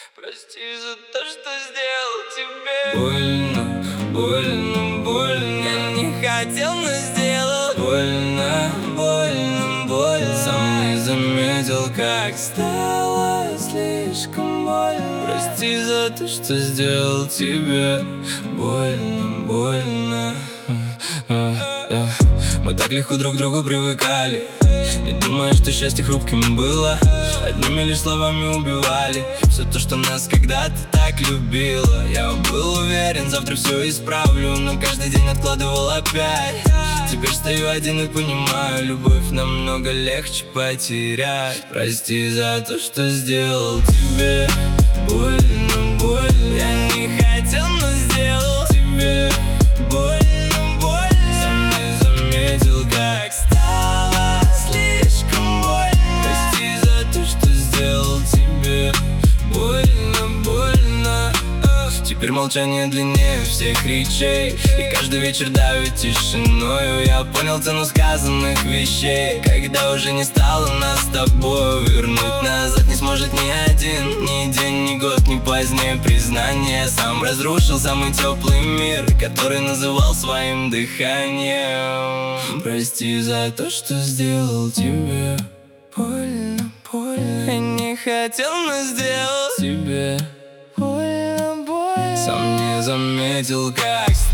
Прости за то, что сделал тебе больно, больно, больно. Я не хотел, но сделал больно, больно, больно. Сам не заметил, как стало слишком больно. Прости за то, что сделал тебе больно, больно. Мы так легко друг к другу привыкали, не думая, что счастье хрупким было. Одними лишь словами убивали все то, что нас когда-то так любило. Я был уверен, завтра все исправлю, но каждый день откладывал опять. Теперь стою один и понимаю, любовь намного легче потерять. Прости за то, что сделал тебе больно, больно. Я не хотел, но сделал тебе больно. Как стало слишком больно. Прости за то, что сделал тебе больно, больно. Теперь молчание длиннее всех речей, и каждый вечер давит тишиною. Я понял цену сказанных вещей, когда уже не стало нас с тобой. Вернуть назад не сможет ни один, ни день, ни год, ни позднее признание. Сам разрушил самый теплый мир, который называл своим дыханием. Прости за то, что сделал тебе больно, больно. Я не хотел, но сделал тебе больно, больно. Сам не заметил, как